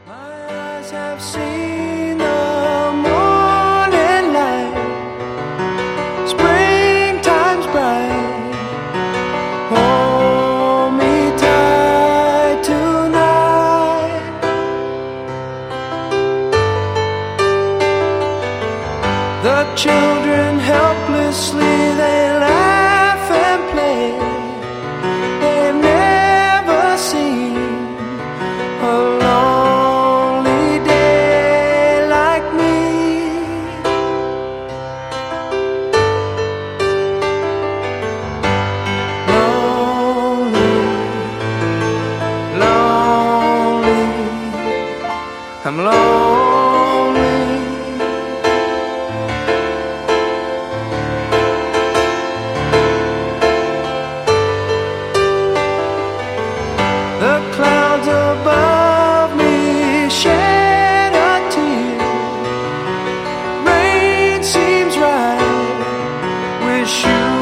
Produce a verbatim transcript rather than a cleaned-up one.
My eyes have seen the morning light, springtime's bright. Hold me tight tonight. The children helplessly they laugh and play. They've never seen a lonely day like me. Lonely, lonely, I'm lonely. The clouds above me shed a tear. Rain seems right. Wish you